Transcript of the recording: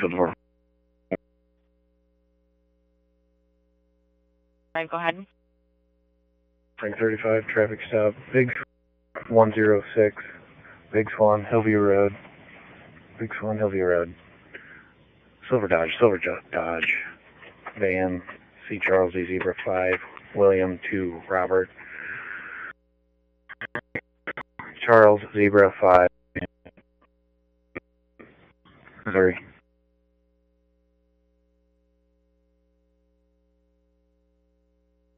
Springfield. Right, go ahead. Frank 35, traffic stop, Big 106, Big Swan, Hillview Road. Big Swan, Hillview Road. Silver Dodge. Van, C. Charles Z. Zebra 5, William 2, Robert. Charles Zebra 5.